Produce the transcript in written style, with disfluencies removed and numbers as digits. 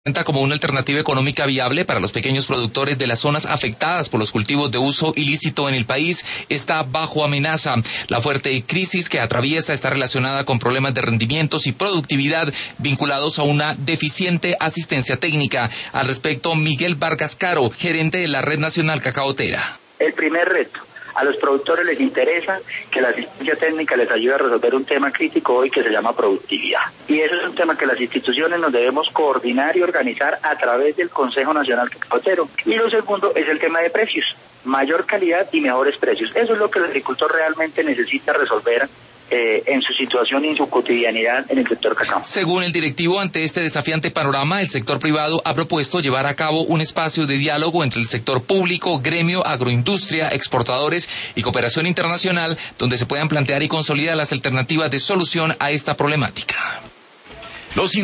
como una alternativa económica viable para los pequeños productores de las zonas afectadas por los cultivos de uso ilícito en el país, está bajo amenaza. La fuerte crisis que atraviesa está relacionada con problemas de rendimientos y productividad vinculados a una deficiente asistencia técnica. Al respecto, Miguel Vargas Caro, gerente de la Red Nacional Cacaotera. El primer reto: a los productores les interesa que la asistencia técnica les ayude a resolver un tema crítico hoy que se llama productividad. Y eso es un tema que las instituciones nos debemos coordinar y organizar a través del Consejo Nacional Cacotero. Y lo segundo es el tema de precios, mayor calidad y mejores precios. Eso es lo que el agricultor realmente necesita resolver en su situación y en su cotidianidad en el sector cacao. Según el directivo, ante este desafiante panorama, el sector privado ha propuesto llevar a cabo un espacio de diálogo entre el sector público, gremio, agroindustria, exportadores y cooperación internacional, donde se puedan plantear y consolidar las alternativas de solución a esta problemática.